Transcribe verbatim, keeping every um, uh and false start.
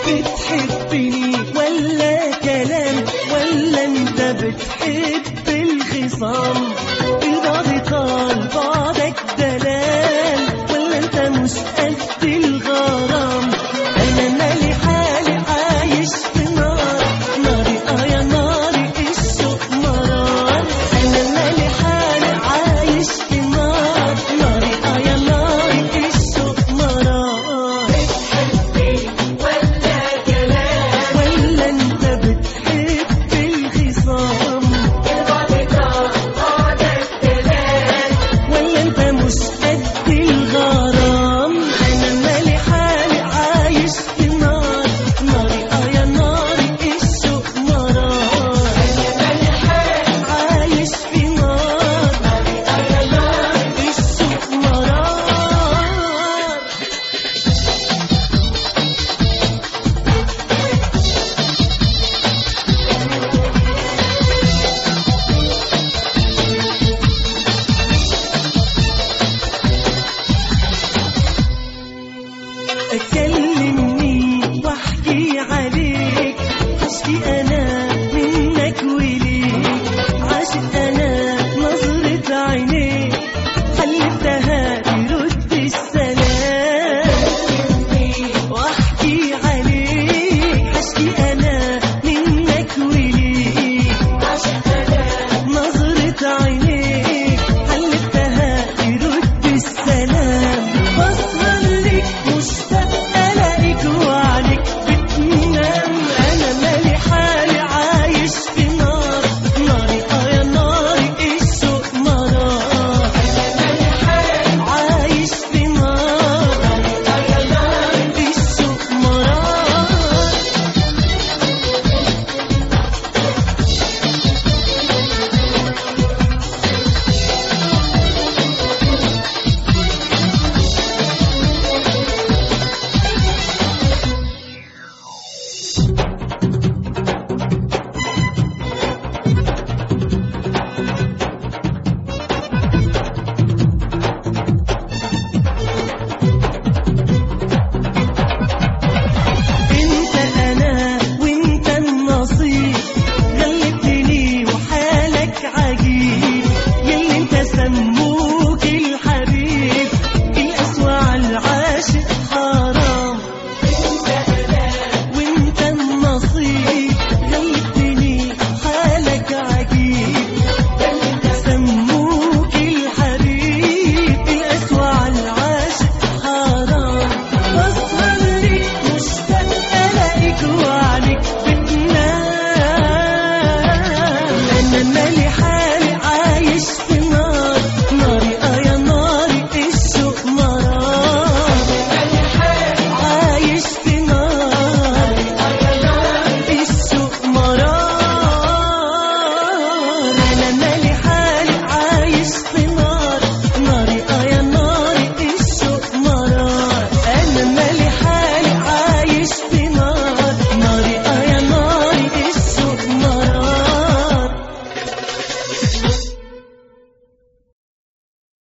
بتحبني ولا كلام، ولا انت بتحب الخصام؟ البعد طال بعدك دلال، ولا انت مش قد الغرام؟ انا مالي حالي عايش في نار، ناري اه يا ناري الشوق مرار. انا مالي حالي عايش في نار، ناري اه يا ناري الشوق مرار. بتحبني ولا كلام، ولا انت بتحب الخصام؟ البعد طال بعدك دلال، ولا انت مش قد الغرام؟ انا مالي حالي عايش في نار، ناري اه يا ناري الشوق مرار. مالي حالي عايش في نار، ناري اه يا ناري الشوق مرار. كلمني واحكي عليك، اشكي انا منك وليك. عاشق انا نظرة عينيك، خليتها ترد السلام. واحكي عليك، اشكي انا منك وليك. عاشق انا نظرة عينيك خلتها ترد السلام. بسهر لك مشتاق الاقيك وعليك بتنام. انا مالي حالي عايش في نار، ناري اه يا ناري الشوق مرار. مالي حالي عايش في نار، اه يا ناري الشوق مرار. انت انا وانت النصيب، غلبتني وحالك عجيب. يلي انت سموك الحبيب، القسوة على العاشق حرام. انت انا وانت النصيب، غلبتني حالك عجيب. يلي انت سموك الحبيب، القسوة على العاشق حرام. بسهر ليك مشتاق الاقيك وعليك بتنام. انا مالي حالي عايش في نار، ناري اه يا ناري الشوق مرار. مالي حالي عايش في نار، اه يا ناري الشوق مرار. انا مالي حالي عايش في نار، ناري اه يا ناري الشوق مرار. انا مالي حالي عايش في نار، ناري اه يا ناري الشوق مرار.